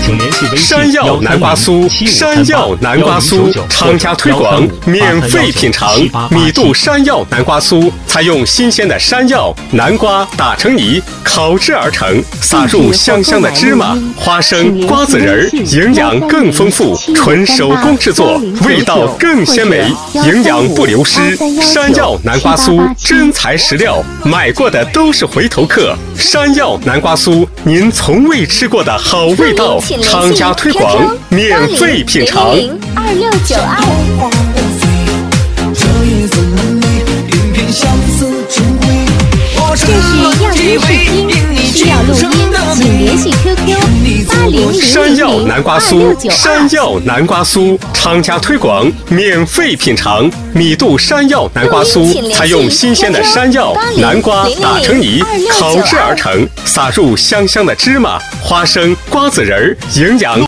请联系微信山药南瓜酥，山药南瓜酥，厂家推广，免费品尝。米度山药南瓜酥采用新鲜的山药、南瓜打成泥，烤制而成，撒入香香的芝麻、花生、瓜子仁儿，营养更丰富，纯手工制作，味道更鲜美，营养不流失。山药南瓜酥真材实料，买过的都是回头客。山药南瓜酥，您从未吃过的好味道，厂家推广，免费品尝。 2692。这是样音视听，需要录音，请联系 QQ8000 山药南瓜酥，山药南瓜酥，厂家推广，免费品尝。米度山药南瓜酥采用新鲜的山药、南瓜打成泥，烤制而成，撒入香香的芝麻、花生、瓜子仁儿，营养